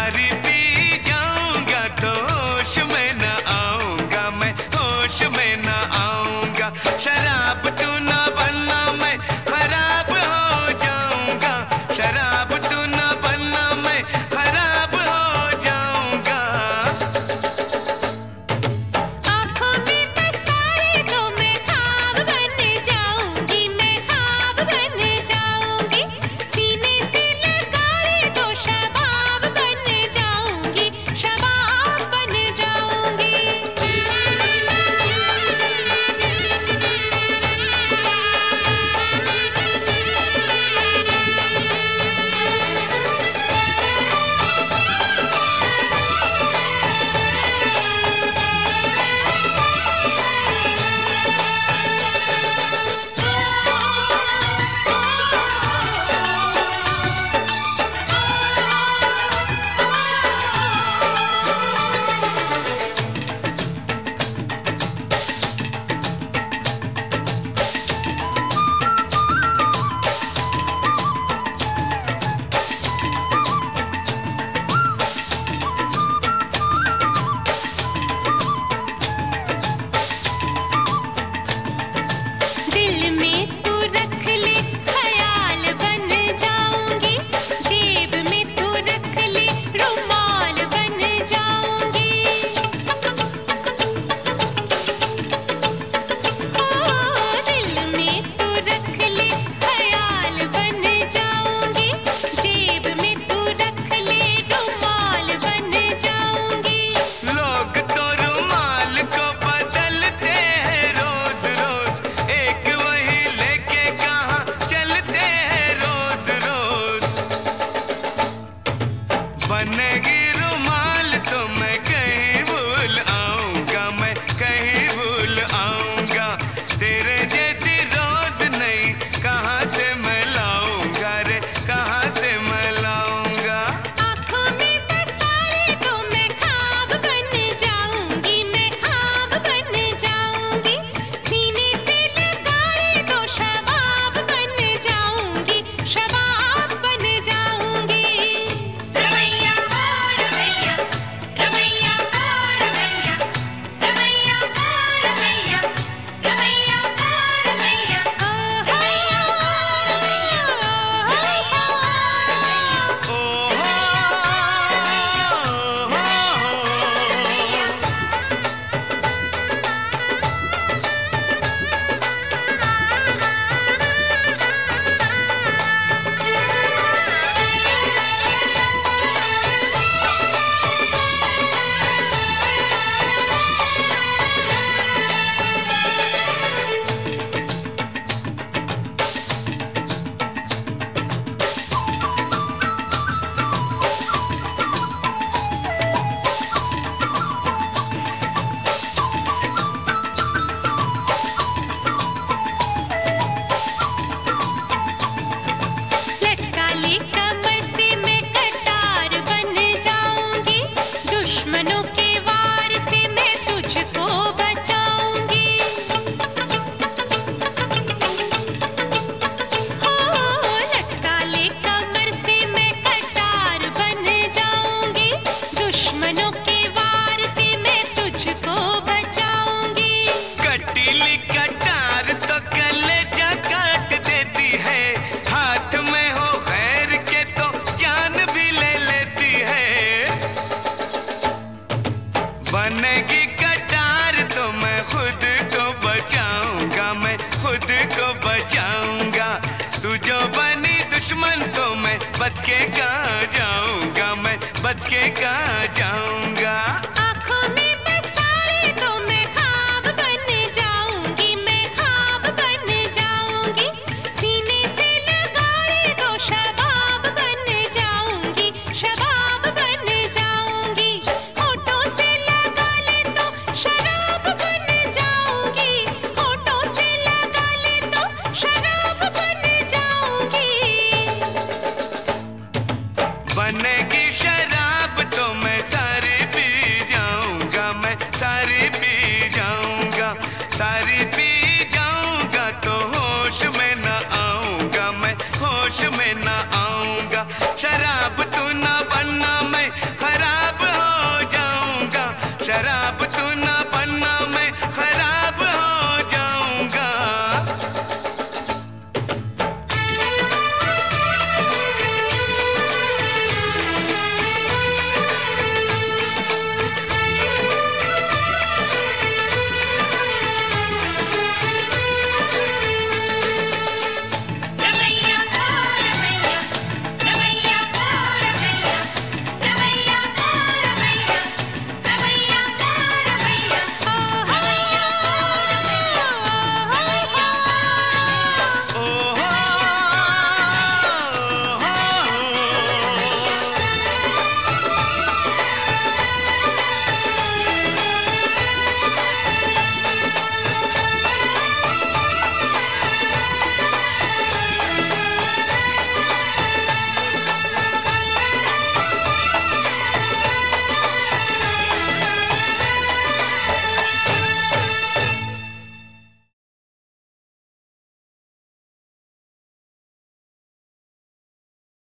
दारू पी जाऊंगा तो होश में न आऊंगा, मैं होश में न आऊंगा। शराब तू न बनना मैं खराब हो जाऊंगा, शराब तू न बनना मैं खराब हो जाऊंगा। आंखों में बसाए तो मैं ख्वाब बन जाऊंगी, मैं ख्वाब बन जाऊंगी। सीने से लगाए तो शबाब बन जाऊंगी, शबाब बन जाऊंगी। दिल में तू रख ले ख्याल बन जाऊंगी, जेब में तू रख ले रुमाल बन जाऊंगी। दिल में तू रख ले ख्याल बन जाऊंगी, जेब में तू रख ले रुमाल बन जाऊंगी। लोग तो रुमाल को बदलते हैं रोज रोज, एक वही लेके कहाँ चलते हैं रोज रोज। बनेगी रुमाल तो मैं कहीं भूल आऊंगा, मैं कहीं भूल आऊंगा। तेरे जैसी रोज नहीं कहाँ से मैं लाऊंगा रे, कहाँ से मैं लाऊंगा। आंखों में बसाए तो मैं ख्वाब बन जाऊंगी, मैं ख्वाब बन जाऊंगी। सीने से लगाए तो शबाब बन जाऊंगी, शबाब बन जाऊंगी। रमैया ओ रमैया, रमैया ओ रमैया, रमैया ओ रमैया, रमैया ओ रमैया। लटका ले कमर से मैं कटार बन जाऊंगी, दुश्मनों के वार से मैं तुझको बचाऊंगी। लटका ले कमर से मैं कटार बन जाऊंगी, दुश्मनों के वार से मैं तुझको बचाऊंगी। कटीली कटार तो कलेजा काट देती है, हाथ में हो खैर के तो जान भी ले लेती है। बनेगी कटार तो मैं खुद को बचाऊंगा, मैं खुद को बचाऊंगा। तू जो बनी दुश्मन तो मैं बच के कहाँ जाऊंगा, मैं बच के कहाँ जाऊंगा।